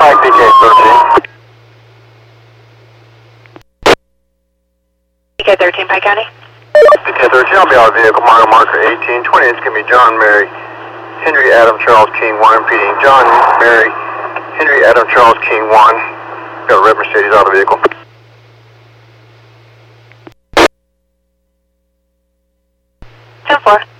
PK13. PK13, Pike County. PK13, I'll be out of vehicle marker 1820. It's going to be John, Mary, Henry, Adam, Charles, King 1. Repeating, John, Mary, Henry, Adam, Charles, King 1. Got a red Mercedes out of the vehicle. 10-4.